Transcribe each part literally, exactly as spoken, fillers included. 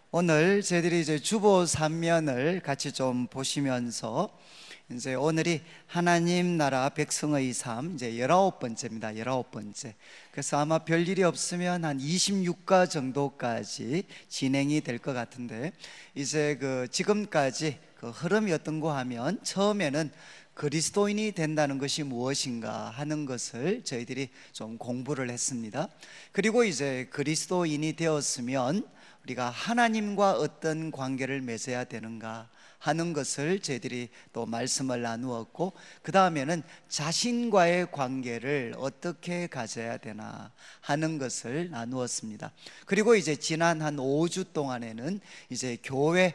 오늘 저희들이 이제 주보 삼면을 같이 좀 보시면서 이제 오늘이 하나님 나라 백성의 삶 이제 열아홉 번째입니다. 열아홉 번째. 그래서 아마 별일이 없으면 한 이십육 가 정도까지 진행이 될 것 같은데, 이제 그 지금까지 그 흐름이 어떤가 하면 처음에는 그리스도인이 된다는 것이 무엇인가 하는 것을 저희들이 좀 공부를 했습니다. 그리고 이제 그리스도인이 되었으면 우리가 하나님과 어떤 관계를 맺어야 되는가 하는 것을 저희들이 또 말씀을 나누었고, 그 다음에는 자신과의 관계를 어떻게 가져야 되나 하는 것을 나누었습니다. 그리고 이제 지난 한 오 주 동안에는 이제 교회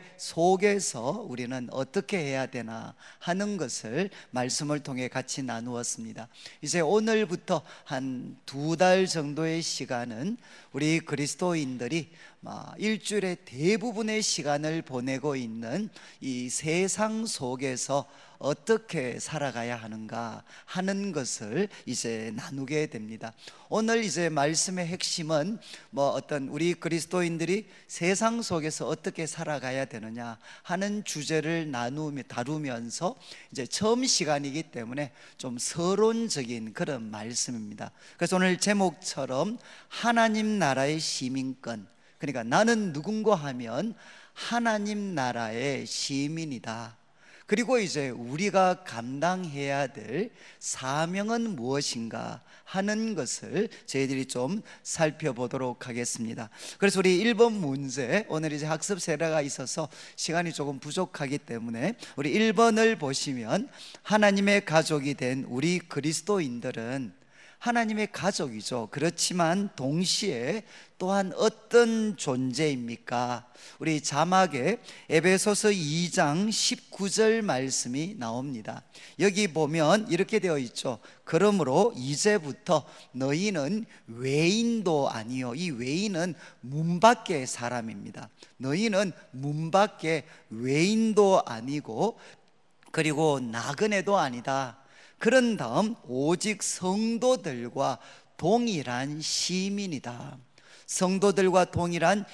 속에서 우리는 어떻게 해야 되나 하는 것을 말씀을 통해 같이 나누었습니다. 이제 오늘부터 한 두 달 정도의 시간은 우리 그리스도인들이 일주일의 대부분의 시간을 보내고 있는 이 세상 속에서 어떻게 살아가야 하는가 하는 것을 이제 나누게 됩니다. 오늘 이제 말씀의 핵심은 뭐 어떤 우리 그리스도인들이 세상 속에서 어떻게 살아가야 되느냐 하는 주제를 나누며 다루면서 이제 처음 시간이기 때문에 좀 서론적인 그런 말씀입니다. 그래서 오늘 제목처럼 하나님 나라의 시민권, 그러니까 나는 누군가 하면 하나님 나라의 시민이다. 그리고 이제 우리가 감당해야 될 사명은 무엇인가 하는 것을 저희들이 좀 살펴보도록 하겠습니다. 그래서 우리 일 번 문제, 오늘 이제 학습 세례가 있어서 시간이 조금 부족하기 때문에 우리 일 번을 보시면, 하나님의 가족이 된 우리 그리스도인들은 하나님의 가족이죠. 그렇지만 동시에 또한 어떤 존재입니까? 우리 자막에 에베소서 이 장 십구 절 말씀이 나옵니다. 여기 보면 이렇게 되어 있죠. 그러므로 이제부터 너희는 외인도 아니요, 이 외인은 문 밖의 사람입니다. 너희는 문 밖의 외인도 아니고 그리고 나그네도 아니다. 그런 다음 오직 성도들과 동일한 시민이다. 성도들과 동일한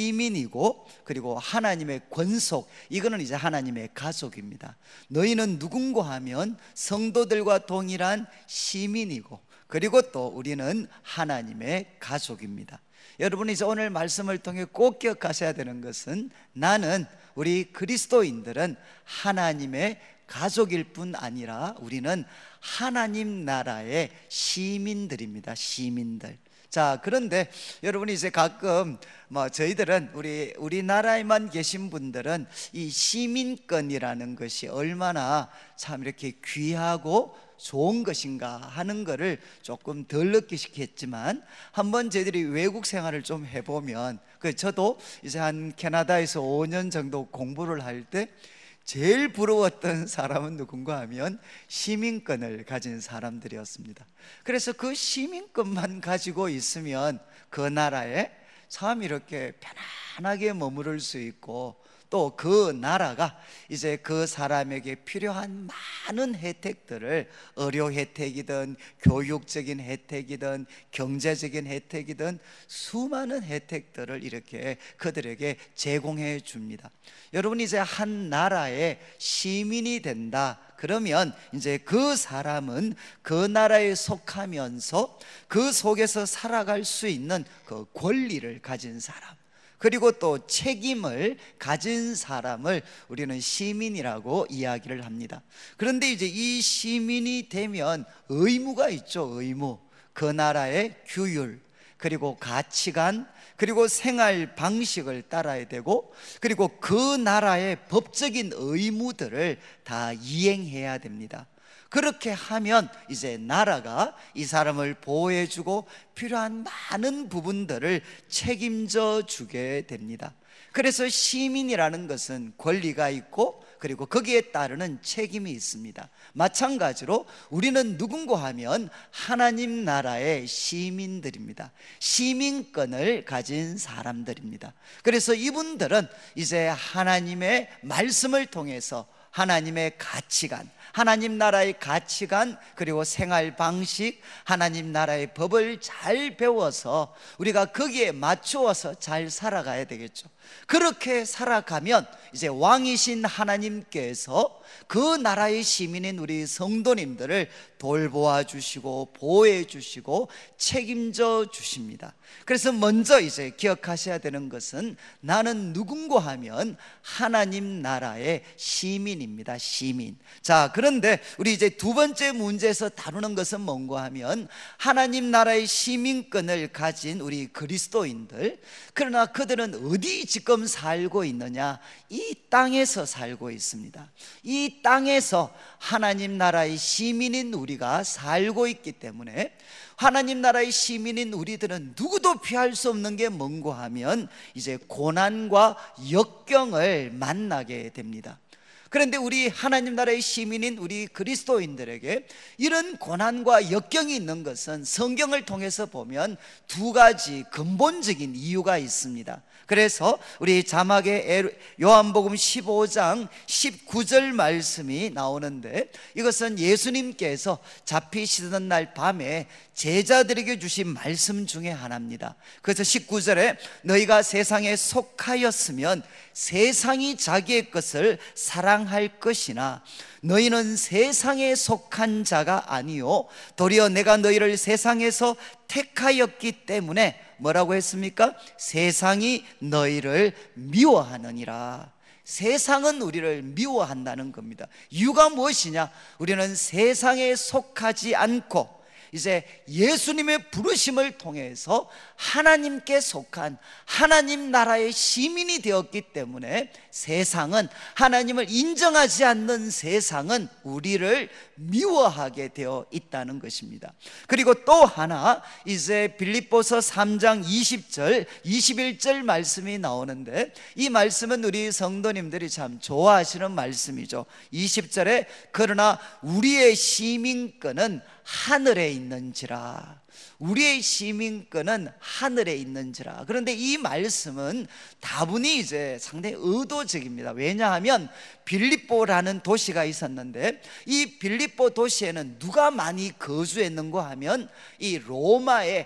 시민이고, 그리고 하나님의 권속, 이거는 이제 하나님의 가족입니다. 너희는 누군가 하면 성도들과 동일한 시민이고, 그리고 또 우리는 하나님의 가족입니다. 여러분이 이제 오늘 말씀을 통해 꼭 기억하셔야 되는 것은, 나는, 우리 그리스도인들은 하나님의 가족일 뿐 아니라 우리는 하나님 나라의 시민들입니다. 시민들. 자, 그런데 여러분이 이제 가끔 뭐 저희들은 우리 우리나라에만 계신 분들은 이 시민권이라는 것이 얼마나 참 이렇게 귀하고 좋은 것인가 하는 것을 조금 덜 느끼시겠지만, 한번 저희들이 외국 생활을 좀 해보면, 그 저도 이제 한 캐나다에서 오 년 정도 공부를 할 때 제일 부러웠던 사람은 누군가 하면 시민권을 가진 사람들이었습니다. 그래서 그 시민권만 가지고 있으면 그 나라에 참 이렇게 편안하게 머무를 수 있고, 또 그 나라가 이제 그 사람에게 필요한 많은 혜택들을, 의료 혜택이든 교육적인 혜택이든 경제적인 혜택이든 수많은 혜택들을 이렇게 그들에게 제공해 줍니다. 여러분이 이제 한 나라의 시민이 된다 그러면 이제 그 사람은 그 나라에 속하면서 그 속에서 살아갈 수 있는 그 권리를 가진 사람, 그리고 또 책임을 가진 사람을 우리는 시민이라고 이야기를 합니다. 그런데 이제 이 시민이 되면 의무가 있죠. 의무. 그 나라의 규율, 그리고 가치관, 그리고 생활 방식을 따라야 되고, 그리고 그 나라의 법적인 의무들을 다 이행해야 됩니다. 그렇게 하면 이제 나라가 이 사람을 보호해주고 필요한 많은 부분들을 책임져 주게 됩니다. 그래서 시민이라는 것은 권리가 있고, 그리고 거기에 따르는 책임이 있습니다. 마찬가지로 우리는 누군가 하면 하나님 나라의 시민들입니다. 시민권을 가진 사람들입니다. 그래서 이분들은 이제 하나님의 말씀을 통해서 하나님의 가치관, 하나님 나라의 가치관, 그리고 생활 방식, 하나님 나라의 법을 잘 배워서 우리가 거기에 맞추어서 잘 살아가야 되겠죠. 그렇게 살아가면 이제 왕이신 하나님께서 그 나라의 시민인 우리 성도님들을 돌보아 주시고 보호해 주시고 책임져 주십니다. 그래서 먼저 이제 기억하셔야 되는 것은 나는 누군가 하면 하나님 나라의 시민입니다. 시민. 자, 그런데 우리 이제 두 번째 문제에서 다루는 것은 뭔가 하면 하나님 나라의 시민권을 가진 우리 그리스도인들, 그러나 그들은 어디 지금 살고 있느냐? 이 땅에서 살고 있습니다. 이 땅에서 하나님 나라의 시민인 우리가 살고 있기 때문에 하나님 나라의 시민인 우리들은 누구도 피할 수 없는 게 뭔가 하면 이제 고난과 역경을 만나게 됩니다. 그런데 우리 하나님 나라의 시민인 우리 그리스도인들에게 이런 고난과 역경이 있는 것은 성경을 통해서 보면 두 가지 근본적인 이유가 있습니다. 그래서 우리 자막에 요한복음 십오 장 십구 절 말씀이 나오는데, 이것은 예수님께서 잡히시던 날 밤에 제자들에게 주신 말씀 중에 하나입니다. 그래서 십구 절에 너희가 세상에 속하였으면 세상이 자기의 것을 사랑할 것이나 너희는 세상에 속한 자가 아니요 도리어 내가 너희를 세상에서 택하였기 때문에 뭐라고 했습니까? 세상이 너희를 미워하느니라. 세상은 우리를 미워한다는 겁니다. 이유가 무엇이냐? 우리는 세상에 속하지 않고 이제 예수님의 부르심을 통해서 하나님께 속한 하나님 나라의 시민이 되었기 때문에 세상은, 하나님을 인정하지 않는 세상은 우리를 미워하게 되어 있다는 것입니다. 그리고 또 하나, 이제 빌립보서 삼 장 이십 절 이십일 절 말씀이 나오는데, 이 말씀은 우리 성도님들이 참 좋아하시는 말씀이죠. 이십 절에 그러나 우리의 시민권은 하늘에 있는지라. 우리의 시민권은 하늘에 있는지라. 그런데 이 말씀은 다분히 이제 상당히 의도적입니다. 왜냐하면 빌립보라는 도시가 있었는데 이 빌립보 도시에는 누가 많이 거주했는가 하면 이 로마의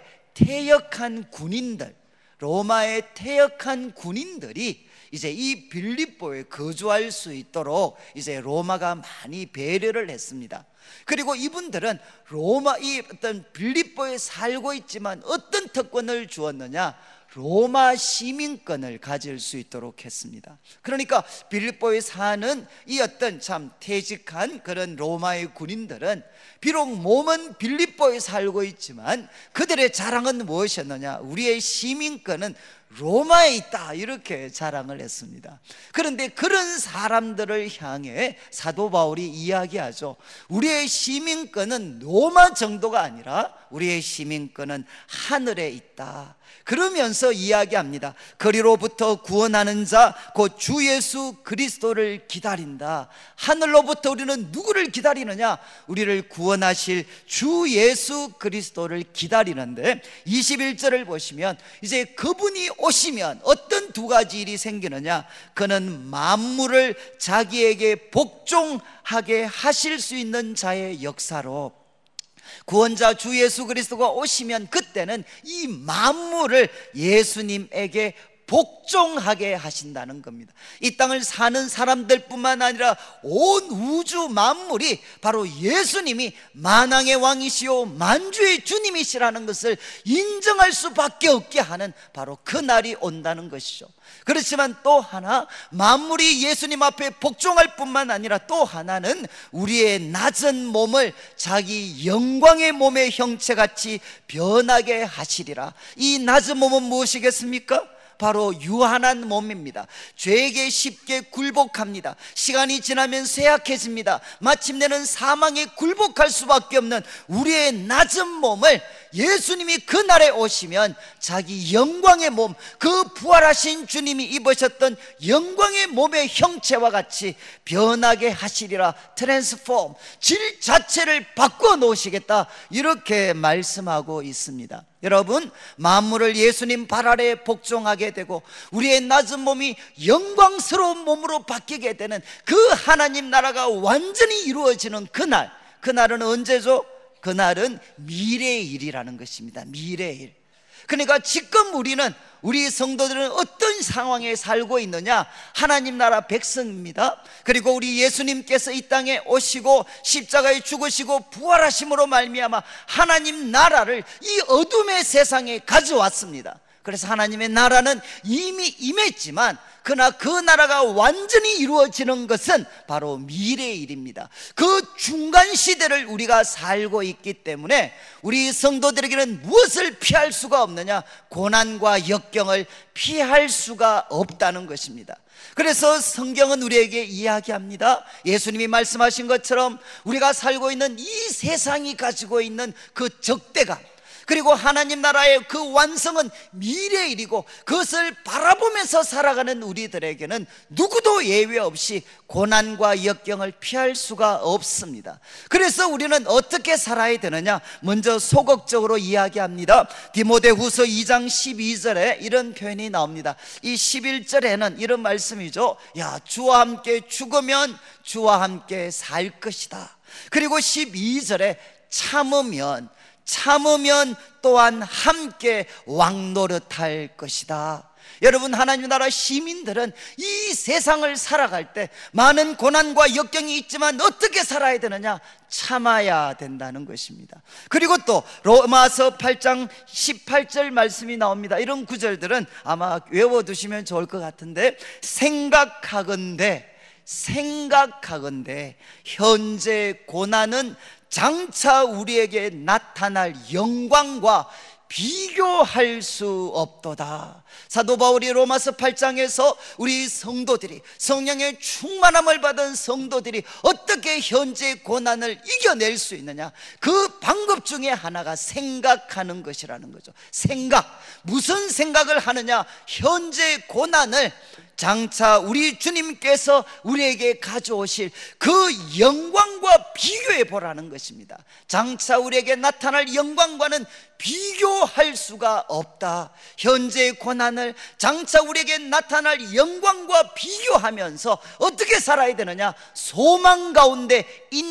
퇴역한 군인들, 로마의 퇴역한 군인들이 이제 이 빌립보에 거주할 수 있도록 이제 로마가 많이 배려를 했습니다. 그리고 이분들은 로마, 이 어떤 빌립보에 살고 있지만 어떤 특권을 주었느냐? 로마 시민권을 가질 수 있도록 했습니다. 그러니까 빌립보에 사는 이 어떤 참 퇴직한 그런 로마의 군인들은 비록 몸은 빌립보에 살고 있지만 그들의 자랑은 무엇이었느냐? 우리의 시민권은 로마에 있다, 이렇게 자랑을 했습니다. 그런데 그런 사람들을 향해 사도 바울이 이야기하죠. 우리의 시민권은 로마 정도가 아니라 우리의 시민권은 하늘에 있다. 그러면서 이야기합니다. 그리로부터 구원하는 자 곧 주 예수 그리스도를 기다린다. 하늘로부터 우리는 누구를 기다리느냐? 우리를 구원하실 주 예수 그리스도를 기다리는데, 이십일 절을 보시면 이제 그분이 오시면 어떤 두 가지 일이 생기느냐? 그는 만물을 자기에게 복종하게 하실 수 있는 자의 역사로, 구원자 주 예수 그리스도가 오시면 그때는 이 만물을 예수님에게 복종하게 하신다는 겁니다. 이 땅을 사는 사람들뿐만 아니라 온 우주 만물이 바로 예수님이 만왕의 왕이시오 만주의 주님이시라는 것을 인정할 수밖에 없게 하는 바로 그 날이 온다는 것이죠. 그렇지만 또 하나, 만물이 예수님 앞에 복종할 뿐만 아니라 또 하나는 우리의 낮은 몸을 자기 영광의 몸의 형체같이 변하게 하시리라. 이 낮은 몸은 무엇이겠습니까? 바로 유한한 몸입니다. 죄에게 쉽게 굴복합니다. 시간이 지나면 쇠약해집니다. 마침내는 사망에 굴복할 수밖에 없는 우리의 낮은 몸을 예수님이 그날에 오시면 자기 영광의 몸, 그 부활하신 주님이 입으셨던 영광의 몸의 형체와 같이 변하게 하시리라. 트랜스폼, 질 자체를 바꿔 놓으시겠다, 이렇게 말씀하고 있습니다. 여러분, 만물을 예수님 발 아래 복종하게 되고 우리의 낮은 몸이 영광스러운 몸으로 바뀌게 되는 그 하나님 나라가 완전히 이루어지는 그날, 그날은 언제죠? 그날은 미래의 일이라는 것입니다. 미래의 일. 그러니까 지금 우리는, 우리 성도들은 어떤 상황에 살고 있느냐? 하나님 나라 백성입니다. 그리고 우리 예수님께서 이 땅에 오시고 십자가에 죽으시고 부활하심으로 말미암아 하나님 나라를 이 어둠의 세상에 가져왔습니다. 그래서 하나님의 나라는 이미 임했지만 그러나 그 나라가 완전히 이루어지는 것은 바로 미래의 일입니다. 그 중간 시대를 우리가 살고 있기 때문에 우리 성도들에게는 무엇을 피할 수가 없느냐? 고난과 역경을 피할 수가 없다는 것입니다. 그래서 성경은 우리에게 이야기합니다. 예수님이 말씀하신 것처럼 우리가 살고 있는 이 세상이 가지고 있는 그 적대감, 그리고 하나님 나라의 그 완성은 미래의 일이고 그것을 바라보면서 살아가는 우리들에게는 누구도 예외 없이 고난과 역경을 피할 수가 없습니다. 그래서 우리는 어떻게 살아야 되느냐? 먼저 소극적으로 이야기합니다. 디모데후서 이 장 십이 절에 이런 표현이 나옵니다. 이 십일 절에는 이런 말씀이죠. 야, 주와 함께 죽으면 주와 함께 살 것이다. 그리고 십이 절에 참으면 참으면 또한 함께 왕노릇할 것이다. 여러분, 하나님 나라 시민들은 이 세상을 살아갈 때 많은 고난과 역경이 있지만 어떻게 살아야 되느냐? 참아야 된다는 것입니다. 그리고 또 로마서 팔 장 십팔 절 말씀이 나옵니다. 이런 구절들은 아마 외워두시면 좋을 것 같은데, 생각하건대 생각하건대 현재 고난은 장차 우리에게 나타날 영광과 비교할 수 없도다. 사도 바울이 로마서 팔 장에서 우리 성도들이, 성령의 충만함을 받은 성도들이 어떻게 현재 고난을 이겨낼 수 있느냐? 그 방법 중에 하나가 생각하는 것이라는 거죠. 생각, 무슨 생각을 하느냐? 현재 고난을 장차 우리 주님께서 우리에게 가져오실 그 영광과 비교해 보라는 것입니다. 장차 우리에게 나타날 영광과는 비교할 수가 없다. 현재의 고난을 장차 우리에게 나타날 영광과 비교하면서 어떻게 살아야 되느냐? 소망 가운데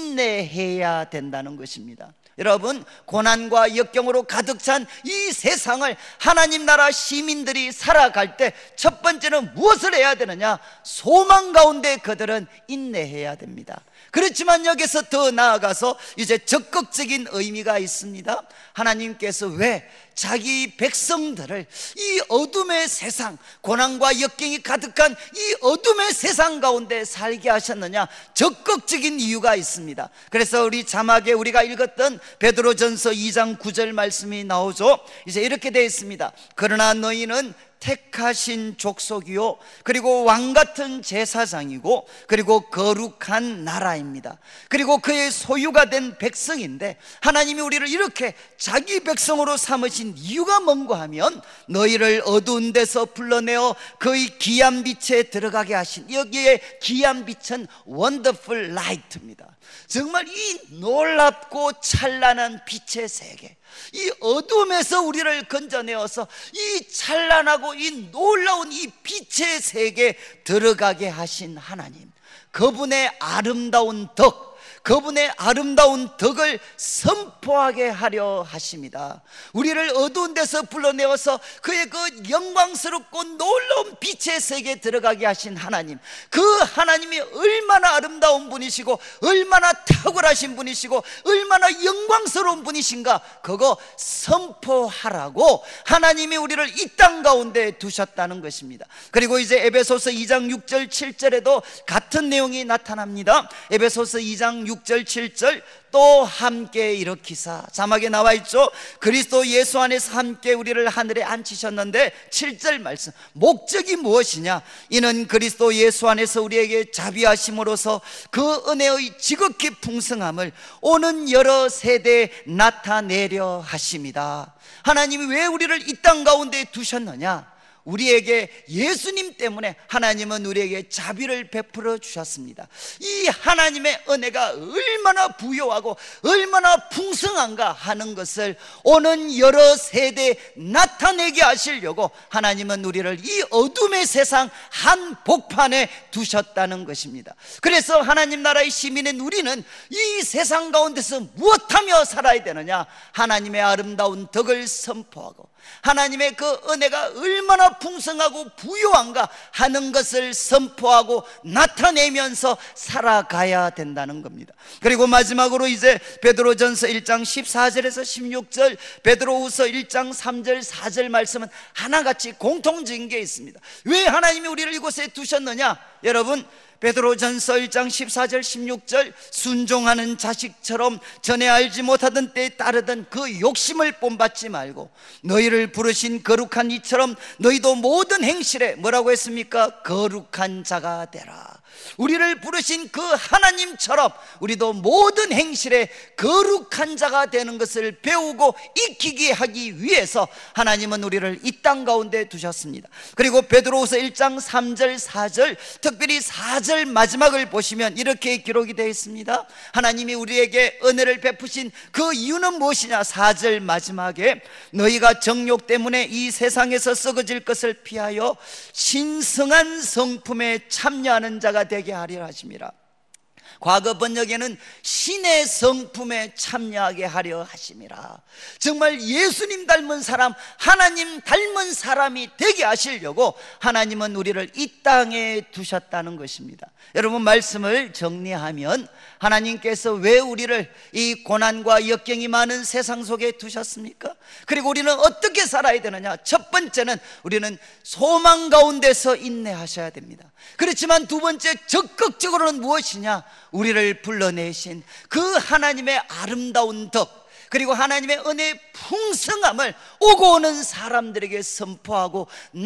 인내해야 된다는 것입니다. 여러분, 고난과 역경으로 가득 찬 이 세상을 하나님 나라 시민들이 살아갈 때 첫 번째는 무엇을 해야 되느냐? 소망 가운데 그들은 인내해야 됩니다. 그렇지만 여기서 더 나아가서 이제 적극적인 의미가 있습니다. 하나님께서 왜 자기 백성들을 이 어둠의 세상, 고난과 역경이 가득한 이 어둠의 세상 가운데 살게 하셨느냐? 적극적인 이유가 있습니다. 그래서 우리 자막에 우리가 읽었던 베드로전서 이 장 구 절 말씀이 나오죠. 이제 이렇게 되어 있습니다. 그러나 너희는 택하신 족속이요, 그리고 왕같은 제사장이고, 그리고 거룩한 나라입니다. 그리고 그의 소유가 된 백성인데, 하나님이 우리를 이렇게 자기 백성으로 삼으신 이유가 뭔가 하면, 너희를 어두운 데서 불러내어 그의 귀한 빛에 들어가게 하신, 여기에 귀한 빛은 원더풀 라이트입니다. 정말 이 놀랍고 찬란한 빛의 세계, 이 어둠에서 우리를 건져내어서 이 찬란하고 이 놀라운 이 빛의 세계에 들어가게 하신 하나님, 그분의 아름다운 덕, 그분의 아름다운 덕을 선포하게 하려 하십니다. 우리를 어두운 데서 불러내어서 그의 그 영광스럽고 놀라운 빛의 세계에 들어가게 하신 하나님, 그 하나님이 얼마나 아름다운 분이시고 얼마나 탁월하신 분이시고 얼마나 영광스러운 분이신가, 그거 선포하라고 하나님이 우리를 이 땅 가운데 두셨다는 것입니다. 그리고 이제 에베소서 이 장 육 절 칠 절에도 같은 내용이 나타납니다. 에베소서 이 장 육 육 절 칠 절 또 함께 일으키사, 자막에 나와 있죠. 그리스도 예수 안에서 함께 우리를 하늘에 앉히셨는데 칠 절 말씀, 목적이 무엇이냐? 이는 그리스도 예수 안에서 우리에게 자비하심으로써 그 은혜의 지극히 풍성함을 오는 여러 세대에 나타내려 하심이다. 하나님이 왜 우리를 이 땅 가운데 두셨느냐? 우리에게, 예수님 때문에 하나님은 우리에게 자비를 베풀어 주셨습니다. 이 하나님의 은혜가 얼마나 부요하고 얼마나 풍성한가 하는 것을 오는 여러 세대에 나타내게 하시려고 하나님은 우리를 이 어둠의 세상 한 복판에 두셨다는 것입니다. 그래서 하나님 나라의 시민인 우리는 이 세상 가운데서 무엇하며 살아야 되느냐? 하나님의 아름다운 덕을 선포하고 하나님의 그 은혜가 얼마나 풍성하고 부요한가 하는 것을 선포하고 나타내면서 살아가야 된다는 겁니다. 그리고 마지막으로 이제 베드로전서 일 장 십사 절에서 십육 절, 베드로후서 일 장 삼 절 사 절 말씀은 하나같이 공통적인 게 있습니다. 왜 하나님이 우리를 이곳에 두셨느냐? 여러분, 베드로전서 일 장 십사 절 십육 절, 순종하는 자식처럼 전에 알지 못하던 때에 따르던 그 욕심을 본받지 말고 너희를 부르신 거룩한 이처럼 너희도 모든 행실에 뭐라고 했습니까? 거룩한 자가 되라. 우리를 부르신 그 하나님처럼 우리도 모든 행실에 거룩한 자가 되는 것을 배우고 익히게 하기 위해서 하나님은 우리를 이 땅 가운데 두셨습니다. 그리고 베드로후서 일 장 삼 절 사 절, 특별히 사 절 마지막을 보시면 이렇게 기록이 되어 있습니다. 하나님이 우리에게 은혜를 베푸신 그 이유는 무엇이냐? 사 절 마지막에 너희가 정욕 때문에 이 세상에서 썩어질 것을 피하여 신성한 성품에 참여하는 자가 되게 하려 하심이라. 과거 번역에는 신의 성품에 참여하게 하려 하심이라. 정말 예수님 닮은 사람, 하나님 닮은 사람이 되게 하시려고 하나님은 우리를 이 땅에 두셨다는 것입니다. 여러분, 말씀을 정리하면 하나님께서 왜 우리를 이 고난과 역경이 많은 세상 속에 두셨습니까? 그리고 우리는 어떻게 살아야 되느냐? 첫 번째는 우리는 소망 가운데서 인내하셔야 됩니다. 그렇지만 두 번째, 적극적으로는 무엇이냐? 우리를 불러내신 그 하나님의 아름다운 덕, 그리고 하나님의 은혜의 풍성함을 오고 오는 사람들에게 선포하고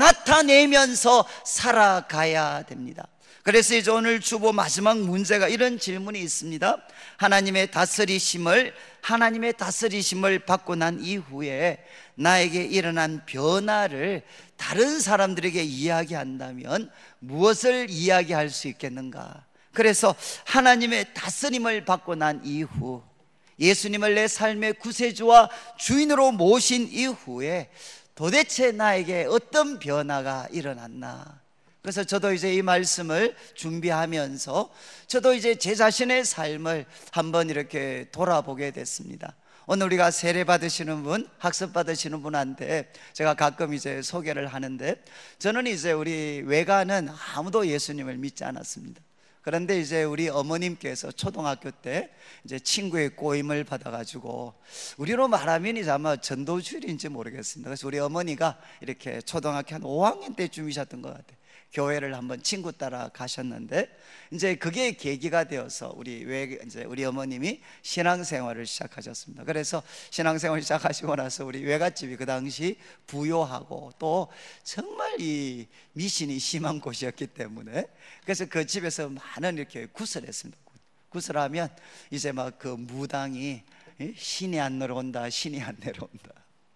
나타내면서 살아가야 됩니다. 그래서 이제 오늘 주보 마지막 문제가 이런 질문이 있습니다. 하나님의 다스리심을 하나님의 다스리심을 받고 난 이후에 나에게 일어난 변화를 다른 사람들에게 이야기한다면 무엇을 이야기할 수 있겠는가? 그래서 하나님의 다스림을 받고 난 이후, 예수님을 내 삶의 구세주와 주인으로 모신 이후에 도대체 나에게 어떤 변화가 일어났나? 그래서 저도 이제 이 말씀을 준비하면서 저도 이제 제 자신의 삶을 한번 이렇게 돌아보게 됐습니다. 오늘 우리가 세례 받으시는 분, 학습 받으시는 분한테 제가 가끔 이제 소개를 하는데, 저는 이제 우리 외가는 아무도 예수님을 믿지 않았습니다. 그런데 이제 우리 어머님께서 초등학교 때 이제 친구의 꼬임을 받아가지고, 우리로 말하면 이제 아마 전도주일인지 모르겠습니다. 그래서 우리 어머니가 이렇게 초등학교 한 오 학년 때쯤이셨던 것 같아요. 교회를 한번 친구 따라 가셨는데, 이제 그게 계기가 되어서 우리 왜 이제 우리 어머님이 신앙생활을 시작하셨습니다. 그래서 신앙생활 시작하시고 나서 우리 외갓집이 그 당시 부요하고 또 정말 이 미신이 심한 곳이었기 때문에, 그래서 그 집에서 많은 이렇게 구슬했습니다. 구슬하면 이제 막 그 무당이 신이 안 내려온다, 신이 안 내려온다,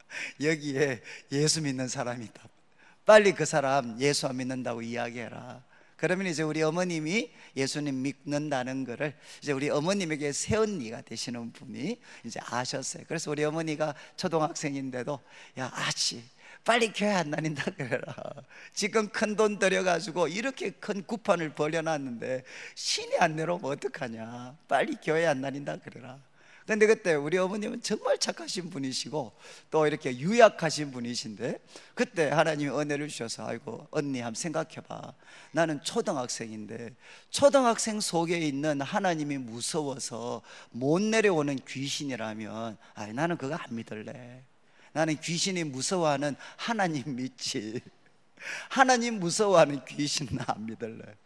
여기에 예수 믿는 사람이 있다, 빨리 그 사람 예수 안 믿는다고 이야기해라. 그러면 이제 우리 어머님이 예수님 믿는다는 거를 이제 우리 어머님에게 새언니가 되시는 분이 이제 아셨어요. 그래서 우리 어머니가 초등학생인데도, 야 아치 빨리 교회 안 다닌다 그래라. 지금 큰 돈 들여가지고 이렇게 큰 구판을 벌려놨는데 신이 안 내려오면 어떡하냐, 빨리 교회 안 다닌다 그래라. 근데 그때 우리 어머님은 정말 착하신 분이시고 또 이렇게 유약하신 분이신데, 그때 하나님이 은혜를 주셔서, 아이고 언니 한번 생각해봐, 나는 초등학생인데 초등학생 속에 있는 하나님이 무서워서 못 내려오는 귀신이라면, 아 나는 그거 안 믿을래. 나는 귀신이 무서워하는 하나님 믿지, 하나님 무서워하는 귀신은 안 믿을래.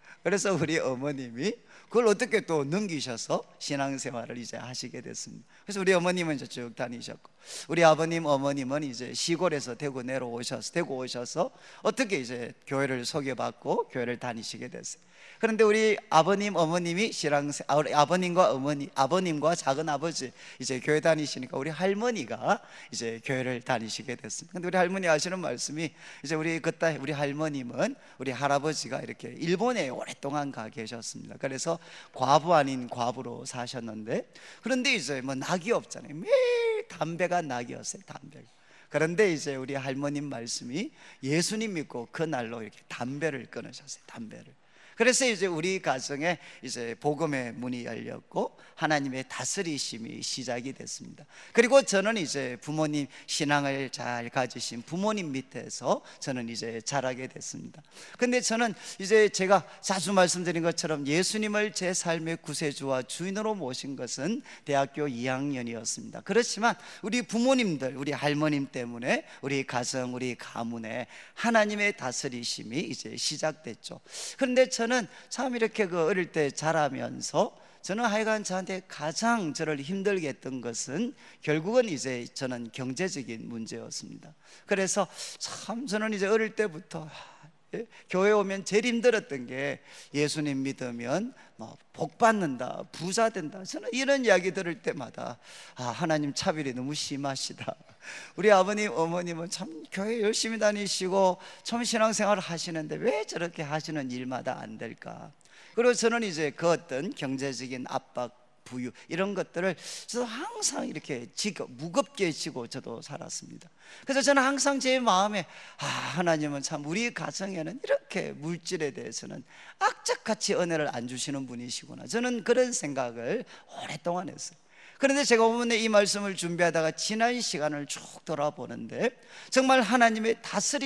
그래서 우리 어머님이 그걸 어떻게 또 넘기셔서 신앙생활을 이제 하시게 됐습니다. 그래서 우리 어머님은 이제 쭉 다니셨고, 우리 아버님 어머님은 이제 시골에서 대구 내려오셔서 대구 오셔서 어떻게 이제 교회를 소개받고 교회를 다니시게 됐어요. 그런데 우리 아버님 어머님이 신앙생 아, 아버님과 어머니 아버님과 작은 아버지 이제 교회 다니시니까 우리 할머니가 이제 교회를 다니시게 됐습니다. 근데 우리 할머니 하시는 말씀이, 이제 우리 그때 우리 할머님은 우리 할아버지가 이렇게 일본에 오랫동안 가 계셨습니다. 그래서 과부 아닌 과부로 사셨는데, 그런데 이제 뭐 낙이 없잖아요. 매일 담배가 낙이었어요, 담배가. 그런데 이제 우리 할머님 말씀이, 예수님 믿고 그날로 이렇게 담배를 끊으셨어요, 담배를. 그래서 이제 우리 가정에 이제 복음의 문이 열렸고 하나님의 다스리심이 시작이 됐습니다. 그리고 저는 이제 부모님 신앙을 잘 가지신 부모님 밑에서 저는 이제 자라게 됐습니다. 근데 저는 이제 제가 자주 말씀드린 것처럼 예수님을 제 삶의 구세주와 주인으로 모신 것은 대학교 이 학년이었습니다. 그렇지만 우리 부모님들, 우리 할머님 때문에 우리 가정, 우리 가문에 하나님의 다스리심이 이제 시작됐죠. 그런데 저 저는 참 이렇게 그 어릴 때 자라면서 저는 하여간 저한테 가장 저를 힘들게 했던 것은 결국은 이제 저는 경제적인 문제였습니다. 그래서 참 저는 이제 어릴 때부터 예? 교회 오면 제일 힘들었던 게, 예수님 믿으면 뭐 복 받는다, 부자 된다, 저는 이런 이야기 들을 때마다 아, 하나님 차별이 너무 심하시다. 우리 아버님 어머님은 참 교회 열심히 다니시고 참 신앙생활을 하시는데 왜 저렇게 하시는 일마다 안 될까. 그리고 저는 이제 그 어떤 경제적인 압박, 부유 이런 것들을 저도 항상 이렇게 지고 무겁게 지고 저도 살았습니다. 그래서 저는 항상 제 마음에 아, 하나님은 참 우리 가정에는 이렇게 물질에 대해서는 악착같이 은혜를 안 주시는 분이시구나, 저는 그런 생각을 오랫동안 했어요. 그런데 제가 오늘 이 말씀을 준비하다가 지난 시간을 쭉 돌아보는데, 정말 하나님의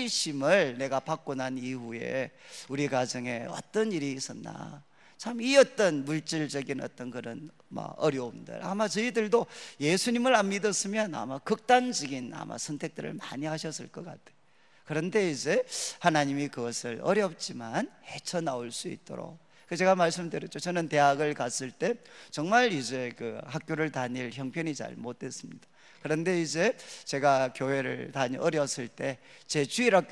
다스리심을 내가 받고 난 이후에 우리 가정에 어떤 일이 있었나, 참 이 어떤 물질적인 어떤 그런 뭐 어려움들, 아마 저희들도 예수님을 안 믿었으면 아마 극단적인 아마 선택들을 많이 하셨을 것 같아요. 그런데 이제 하나님이 그것을 어렵지만 헤쳐나올 수 있도록, 그 제가 말씀드렸죠. 저는 대학을 갔을 때 정말 이제 그 학교를 다닐 형편이 잘 못 됐습니다. 그런데 이제 제가 교회를 다니 어렸을 때 제 주일학교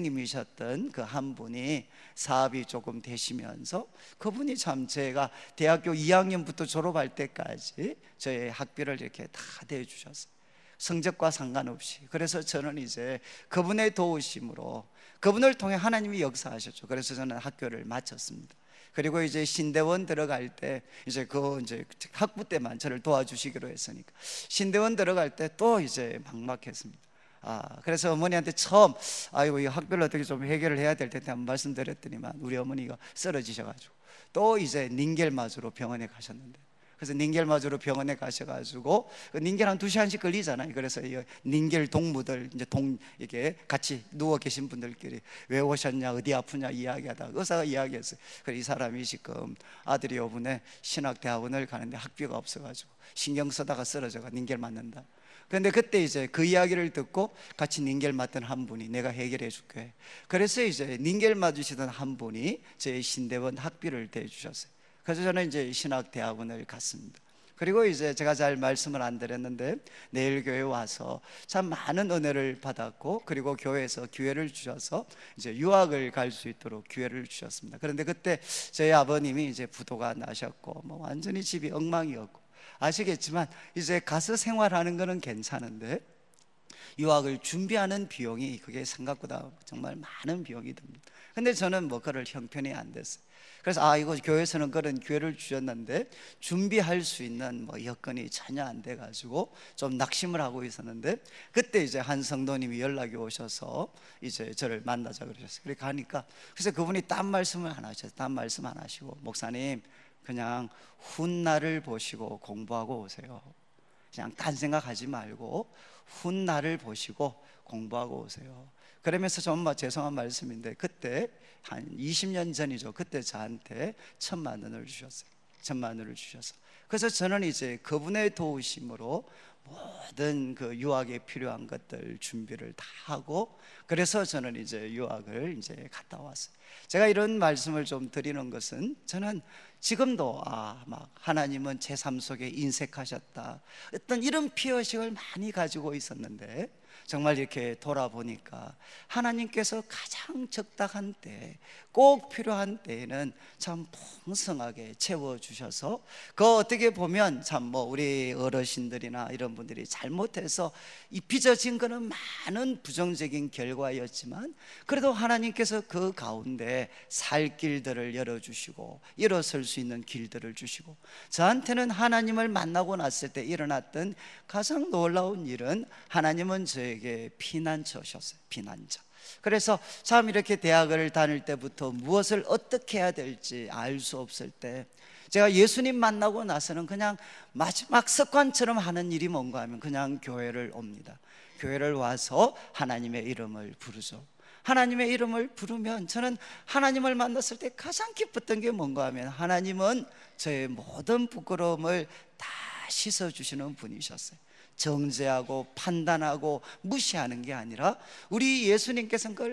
선생님이셨던 그 한 분이 사업이 조금 되시면서, 그분이 참 제가 대학교 이 학년부터 졸업할 때까지 저의 학비를 이렇게 다 대주셨어요, 성적과 상관없이. 그래서 저는 이제 그분의 도우심으로, 그분을 통해 하나님이 역사하셨죠. 그래서 저는 학교를 마쳤습니다. 그리고 이제 신대원 들어갈 때 이제 그 이제 학부 때만 저를 도와주시기로 했으니까 신대원 들어갈 때 또 이제 막막했습니다. 아, 그래서 어머니한테 처음 아이고 이 학비를 어떻게 좀 해결을 해야 될 텐데 한번 말씀드렸더니만 우리 어머니가 쓰러지셔가지고 또 이제 닌겔마주로 병원에 가셨는데, 그래서 닌겔마주로 병원에 가셔가지고 그 닌겔 한 두 시간씩 걸리잖아요. 그래서 이 닌겔 동무들 이제 동 이게 같이 누워 계신 분들끼리 왜 오셨냐, 어디 아프냐 이야기하다가 의사가 이야기했어요. 그래 이 사람이 지금 아들이 요번에 신학대학원을 가는데 학비가 없어가지고 신경 쓰다가 쓰러져가 닌겔 맞는다. 그런데 그때 이제 그 이야기를 듣고 같이 닌겔 맞던 한 분이 내가 해결해 줄게. 그래서 이제 닌겔 맞으시던 한 분이 제 신대원 학비를 대주셨어요. 그래서 저는 이제 신학대학원을 갔습니다. 그리고 이제 제가 잘 말씀을 안 드렸는데 내일 교회 와서 참 많은 은혜를 받았고, 그리고 교회에서 기회를 주셔서 이제 유학을 갈 수 있도록 기회를 주셨습니다. 그런데 그때 저희 아버님이 이제 부도가 나셨고 뭐 완전히 집이 엉망이었고, 아시겠지만 이제 가서 생활하는 거는 괜찮은데 유학을 준비하는 비용이 그게 생각보다 정말 많은 비용이 듭니다. 근데 저는 뭐 그럴 형편이 안 됐어요. 그래서 아 이거 교회에서는 그런 기회를 주셨는데 준비할 수 있는 뭐 여건이 전혀 안 돼가지고 좀 낙심을 하고 있었는데, 그때 이제 한 성도님이 연락이 오셔서 이제 저를 만나자 그러셨어요. 그래 가니까 그래서 그분이 딴 말씀을 안 하셨어요. 딴 말씀 안 하시고 목사님 그냥 훗날을 보시고 공부하고 오세요. 그냥 딴 생각하지 말고 훗날을 보시고 공부하고 오세요. 그러면서 정말 죄송한 말씀인데 그때 한 이십 년 전이죠. 그때 저한테 천만 원을 주셨어요. 천만 원을 주셔서. 그래서 저는 이제 그분의 도우심으로 모든 그 유학에 필요한 것들 준비를 다 하고, 그래서 저는 이제 유학을 이제 갔다 왔어요. 제가 이런 말씀을 좀 드리는 것은, 저는 지금도 아, 막 하나님은 제 삶 속에 인색하셨다, 어떤 이런 피의식을 많이 가지고 있었는데, 정말 이렇게 돌아보니까 하나님께서 가장 적당한 때, 꼭 필요한 때에는 참 풍성하게 채워주셔서, 그 어떻게 보면 참 뭐 우리 어르신들이나 이런 분들이 잘못해서 이 빚어진 거는 많은 부정적인 결과였지만, 그래도 하나님께서 그 가운데 살 길들을 열어주시고 일어설 수 있는 길들을 주시고, 저한테는 하나님을 만나고 났을 때 일어났던 가장 놀라운 일은, 하나님은 저에게 피난처셨어요. 피난처. 그래서 참 이렇게 대학을 다닐 때부터 무엇을 어떻게 해야 될지 알 수 없을 때, 제가 예수님 만나고 나서는 그냥 마지막 습관처럼 하는 일이 뭔가 하면 그냥 교회를 옵니다. 교회를 와서 하나님의 이름을 부르죠. 하나님의 이름을 부르면, 저는 하나님을 만났을 때 가장 기뻤던 게 뭔가 하면, 하나님은 저의 모든 부끄러움을 다 씻어주시는 분이셨어요. 정죄하고 판단하고 무시하는 게 아니라, 우리 예수님께서는 그걸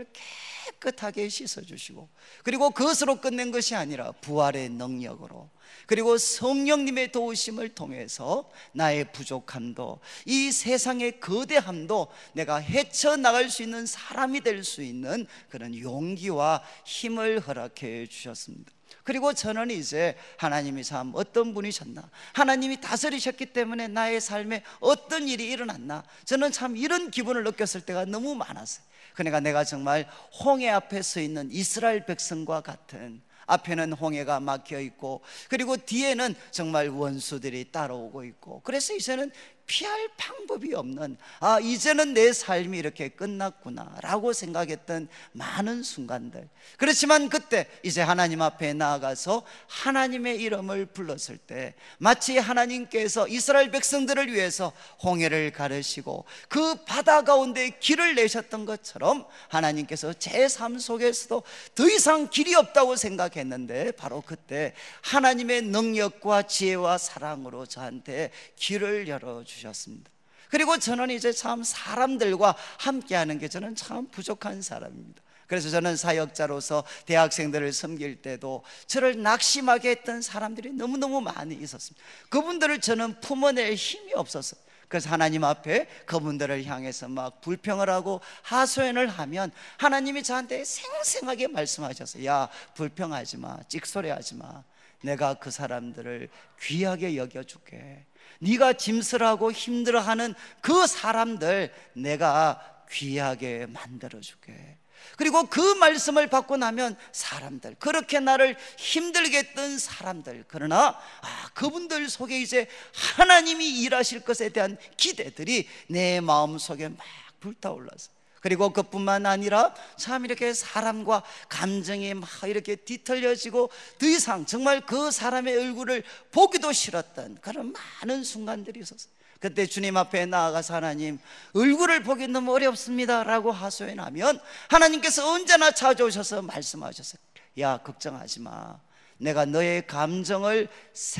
깨끗하게 씻어주시고, 그리고 그것으로 끝낸 것이 아니라 부활의 능력으로, 그리고 성령님의 도우심을 통해서 나의 부족함도, 이 세상의 거대함도 내가 헤쳐나갈 수 있는 사람이 될 수 있는 그런 용기와 힘을 허락해 주셨습니다. 그리고 저는 이제 하나님이 참 어떤 분이셨나, 하나님이 다스리셨기 때문에 나의 삶에 어떤 일이 일어났나, 저는 참 이런 기분을 느꼈을 때가 너무 많았어요. 그러니까 내가 정말 홍해 앞에 서 있는 이스라엘 백성과 같은, 앞에는 홍해가 막혀 있고, 그리고 뒤에는 정말 원수들이 따라오고 있고, 그래서 이제는 피할 방법이 없는, 아, 이제는 내 삶이 이렇게 끝났구나 라고 생각했던 많은 순간들. 그렇지만 그때 이제 하나님 앞에 나아가서 하나님의 이름을 불렀을 때, 마치 하나님께서 이스라엘 백성들을 위해서 홍해를 가르시고 그 바다 가운데 길을 내셨던 것처럼, 하나님께서 제 삶 속에서도 더 이상 길이 없다고 생각했는데, 바로 그때 하나님의 능력과 지혜와 사랑으로 저한테 길을 열어주셨습니다. 주셨습니다. 그리고 저는 이제 참 사람들과 함께하는 게 저는 참 부족한 사람입니다. 그래서 저는 사역자로서 대학생들을 섬길 때도 저를 낙심하게 했던 사람들이 너무너무 많이 있었습니다. 그분들을 저는 품어낼 힘이 없었어요. 그래서 하나님 앞에 그분들을 향해서 막 불평을 하고 하소연을 하면, 하나님이 저한테 생생하게 말씀하셨어요. 야, 불평하지 마, 찍소리하지 마. 내가 그 사람들을 귀하게 여겨줄게. 네가 짐쓸하고 힘들어하는 그 사람들 내가 귀하게 만들어줄게. 그리고 그 말씀을 받고 나면, 사람들, 그렇게 나를 힘들게 했던 사람들, 그러나 아, 그분들 속에 이제 하나님이 일하실 것에 대한 기대들이 내 마음속에 막 불타올랐어요. 그리고 그뿐만 아니라 참 이렇게 사람과 감정이 막 이렇게 뒤틀려지고, 더 이상 정말 그 사람의 얼굴을 보기도 싫었던 그런 많은 순간들이 있었어요. 그때 주님 앞에 나아가서, 하나님, 얼굴을 보기 너무 어렵습니다 라고 하소연하면, 하나님께서 언제나 찾아오셔서 말씀하셨어요. 야, 걱정하지 마. 내가 너의 감정을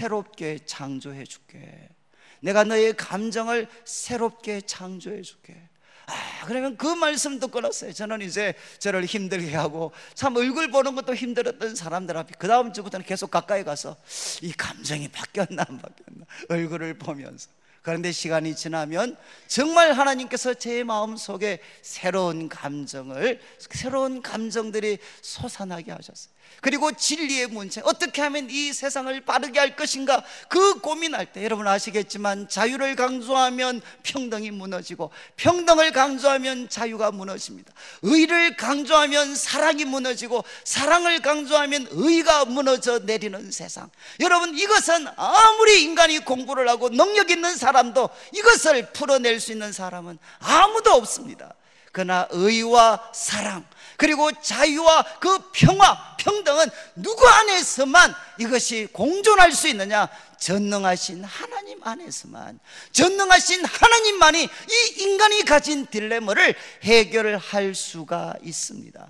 새롭게 창조해 줄게. 내가 너의 감정을 새롭게 창조해 줄게. 아, 그러면 그 말씀 듣고 났어요. 저는 이제 저를 힘들게 하고 참 얼굴 보는 것도 힘들었던 사람들 앞에, 그 다음 주부터는 계속 가까이 가서 이 감정이 바뀌었나 안 바뀌었나 얼굴을 보면서. 그런데 시간이 지나면 정말 하나님께서 제 마음속에 새로운 감정을, 새로운 감정들이 솟아나게 하셨어요. 그리고 진리의 문제, 어떻게 하면 이 세상을 바르게 할 것인가, 그 고민할 때, 여러분 아시겠지만 자유를 강조하면 평등이 무너지고, 평등을 강조하면 자유가 무너집니다. 의를 강조하면 사랑이 무너지고, 사랑을 강조하면 의가 무너져 내리는 세상. 여러분, 이것은 아무리 인간이 공부를 하고 능력 있는 사람도 이것을 풀어낼 수 있는 사람은 아무도 없습니다. 그러나 의와 사랑, 그리고 자유와 그 평화, 평등은 누구 안에서만 이것이 공존할 수 있느냐? 전능하신 하나님 안에서만. 전능하신 하나님만이 이 인간이 가진 딜레마를 해결할 수가 있습니다.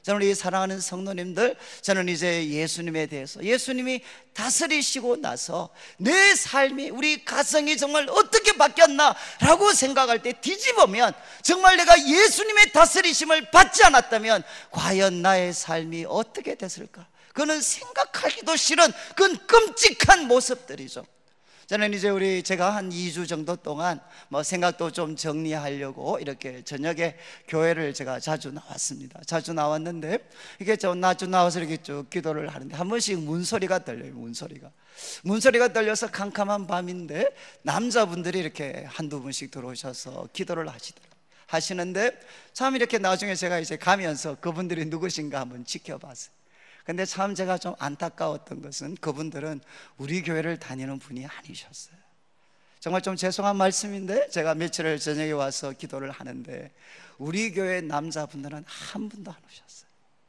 저는 우리 사랑하는 성도님들, 저는 이제 예수님에 대해서, 예수님이 다스리시고 나서 내 삶이, 우리 가정이 정말 어떻게 바뀌었나 라고 생각할 때 뒤집으면, 정말 내가 예수님의 다스리심을 받지 않았다면 과연 나의 삶이 어떻게 됐을까? 그는 생각하기도 싫은 그건 끔찍한 모습들이죠. 저는 이제 우리 제가 한 이 주 정도 동안 뭐 생각도 좀 정리하려고 이렇게 저녁에 교회를 제가 자주 나왔습니다. 자주 나왔는데 이게 저 나주 나와서 이렇게 쭉 기도를 하는데 한 번씩 문소리가 들려요. 문소리가 문소리가 들려서 캄캄한 밤인데 남자분들이 이렇게 한두 분씩 들어오셔서 기도를 하시더라고요. 하시는데 참 이렇게 나중에 제가 이제 가면서 그분들이 누구신가 한번 지켜봤어요. 근데 참 제가 좀 안타까웠던 것은 그분들은 우리 교회를 다니는 분이 아니셨어요. 정말 좀 죄송한 말씀인데 제가 며칠 저녁에 와서 기도를 하는데 우리 교회 남자분들은 한 분도 안 오셨어요.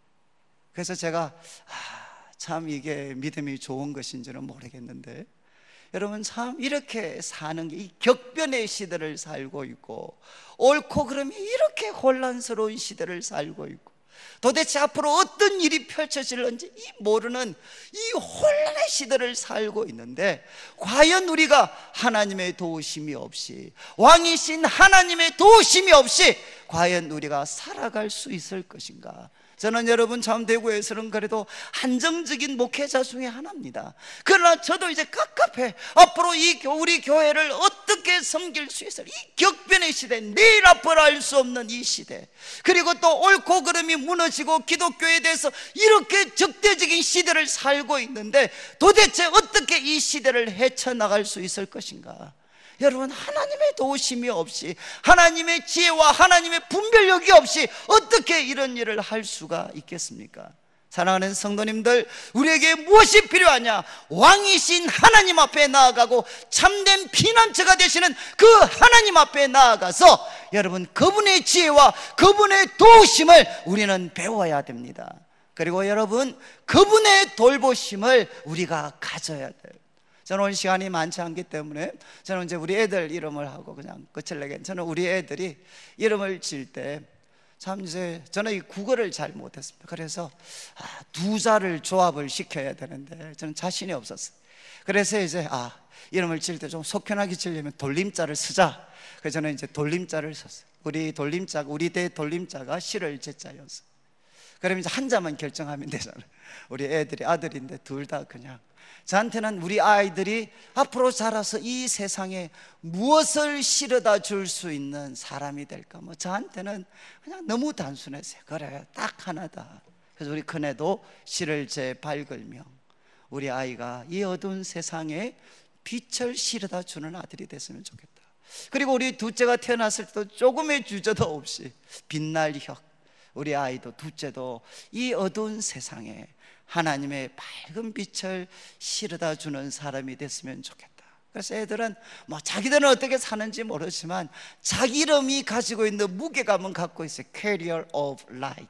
그래서 제가 아, 참 이게 믿음이 좋은 것인지는 모르겠는데, 여러분 참 이렇게 사는 게, 이 격변의 시대를 살고 있고 옳고 그름이 이렇게 혼란스러운 시대를 살고 있고 도대체 앞으로 어떤 일이 펼쳐질는지 이 모르는 이 혼란의 시대를 살고 있는데, 과연 우리가 하나님의 도우심이 없이, 왕이신 하나님의 도우심이 없이 과연 우리가 살아갈 수 있을 것인가? 저는 여러분 참 대구에서는 그래도 한정적인 목회자 중에 하나입니다. 그러나 저도 이제 갑갑해. 앞으로 이 우리 교회를 어떻게 섬길 수 있을까? 이 격변의 시대, 내일 앞을 알 수 없는 이 시대, 그리고 또 옳고 그름이 무너지고 기독교에 대해서 이렇게 적대적인 시대를 살고 있는데 도대체 어떻게 이 시대를 헤쳐나갈 수 있을 것인가? 여러분, 하나님의 도우심이 없이, 하나님의 지혜와 하나님의 분별력이 없이 어떻게 이런 일을 할 수가 있겠습니까? 사랑하는 성도님들, 우리에게 무엇이 필요하냐? 왕이신 하나님 앞에 나아가고 참된 피난처가 되시는 그 하나님 앞에 나아가서 여러분 그분의 지혜와 그분의 도우심을 우리는 배워야 됩니다. 그리고 여러분 그분의 돌보심을 우리가 가져야 돼요. 저는 오늘 시간이 많지 않기 때문에 저는 이제 우리 애들 이름을 하고 그냥 끝을 내게, 저는 우리 애들이 이름을 지을 때 참 이제 저는 이 국어를 잘 못했습니다. 그래서 아, 두 자를 조합을 시켜야 되는데 저는 자신이 없었어요. 그래서 이제 아 이름을 지을 때 좀 속편하게 지으려면 돌림자를 쓰자. 그래서 저는 이제 돌림자를 썼어요. 우리 돌림자가, 우리 대 돌림자가 실을 제자였어요. 그러면 이제 한 자만 결정하면 되잖아요. 우리 애들이 아들인데 둘 다 그냥, 저한테는 우리 아이들이 앞으로 자라서 이 세상에 무엇을 실어다 줄 수 있는 사람이 될까, 뭐 저한테는 그냥 너무 단순했어요. 그래, 딱 하나다. 그래서 우리 큰애도 실을 제 밝을명, 우리 아이가 이 어두운 세상에 빛을 실어다 주는 아들이 됐으면 좋겠다. 그리고 우리 둘째가 태어났을 때도 조금의 주저도 없이 빛날 혁, 우리 아이도 둘째도 이 어두운 세상에 하나님의 밝은 빛을 실어다 주는 사람이 됐으면 좋겠다. 그래서 애들은 뭐 자기들은 어떻게 사는지 모르지만 자기 이름이 가지고 있는 무게감은 갖고 있어요. Carrier of Light,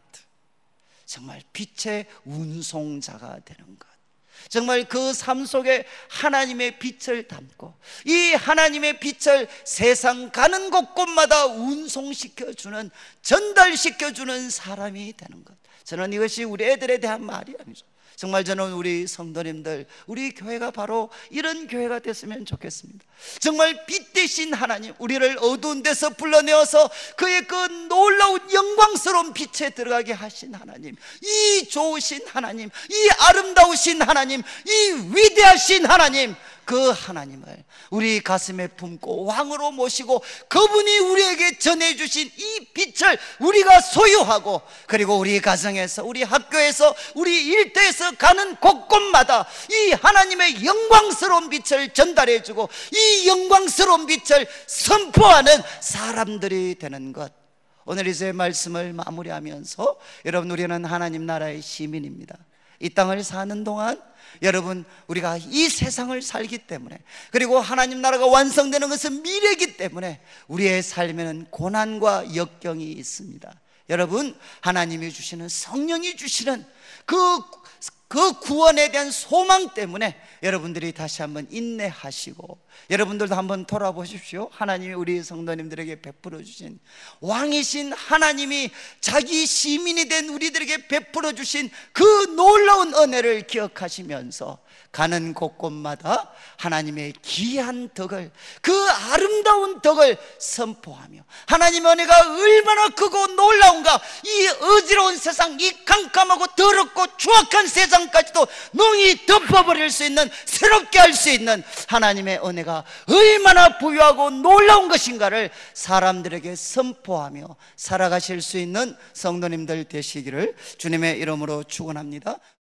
정말 빛의 운송자가 되는 것. 정말 그 삶 속에 하나님의 빛을 담고 이 하나님의 빛을 세상 가는 곳곳마다 운송시켜주는, 전달시켜주는 사람이 되는 것. 저는 이것이 우리 애들에 대한 말이 아니죠. 정말 저는 우리 성도님들, 우리 교회가 바로 이런 교회가 됐으면 좋겠습니다. 정말 빛 대신 하나님, 우리를 어두운 데서 불러내어서 그의 그 놀라운 영광스러운 빛에 들어가게 하신 하나님, 이 좋으신 하나님, 이 아름다우신 하나님, 이 위대하신 하나님, 그 하나님을 우리 가슴에 품고 왕으로 모시고 그분이 우리에게 전해주신 이 빛을 우리가 소유하고, 그리고 우리 가정에서, 우리 학교에서, 우리 일터에서 가는 곳곳마다 이 하나님의 영광스러운 빛을 전달해주고 이 영광스러운 빛을 선포하는 사람들이 되는 것. 오늘 이제 말씀을 마무리하면서, 여러분 우리는 하나님 나라의 시민입니다. 이 땅을 사는 동안 여러분 우리가 이 세상을 살기 때문에, 그리고 하나님 나라가 완성되는 것은 미래이기 때문에 우리의 삶에는 고난과 역경이 있습니다. 여러분 하나님이 주시는, 성령이 주시는 그 그 구원에 대한 소망 때문에 여러분들이 다시 한번 인내하시고, 여러분들도 한번 돌아보십시오. 하나님이 우리 성도님들에게 베풀어 주신, 왕이신 하나님이 자기 시민이 된 우리들에게 베풀어 주신 그 놀라운 은혜를 기억하시면서 가는 곳곳마다 하나님의 귀한 덕을, 그 아름다운 덕을 선포하며, 하나님의 은혜가 얼마나 크고 놀라운가, 이 어지러운 세상, 이 깜깜하고 더럽고 추악한 세상까지도 능히 덮어버릴 수 있는, 새롭게 할 수 있는 하나님의 은혜가 얼마나 부유하고 놀라운 것인가를 사람들에게 선포하며 살아가실 수 있는 성도님들 되시기를 주님의 이름으로 축원합니다.